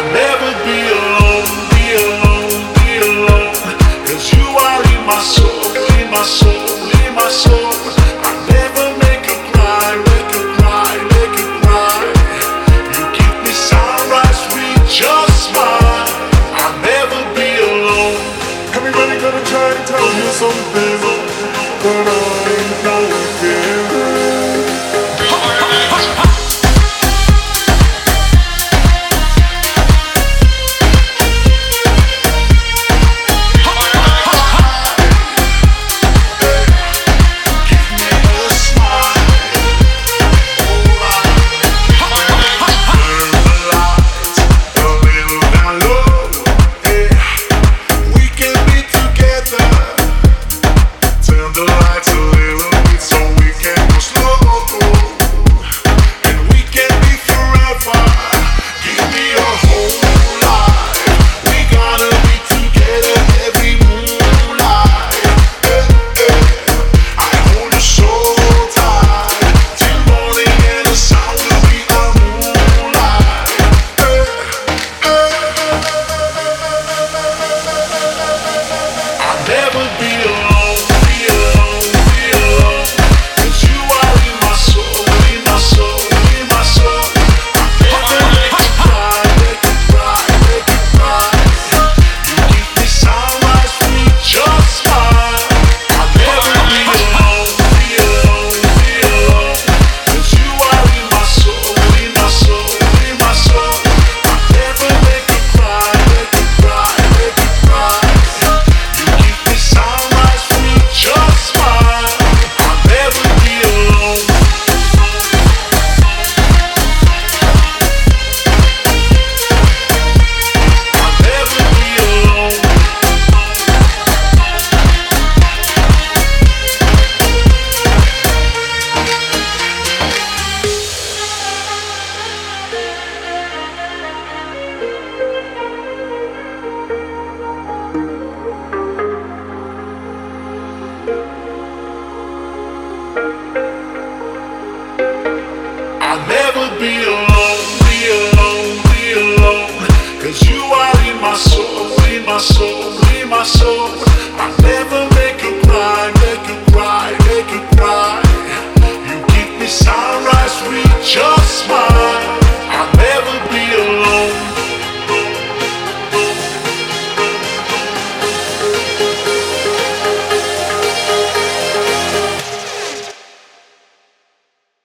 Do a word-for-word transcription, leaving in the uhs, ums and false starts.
I'll never be alone, be alone, be alone. 'Cause you are in my soul, in my soul, in my soul. I'll never make you cry, make you cry, make you cry. You give me sunrise with your smile. I'll never be alone. Everybody gonna try to tell you something.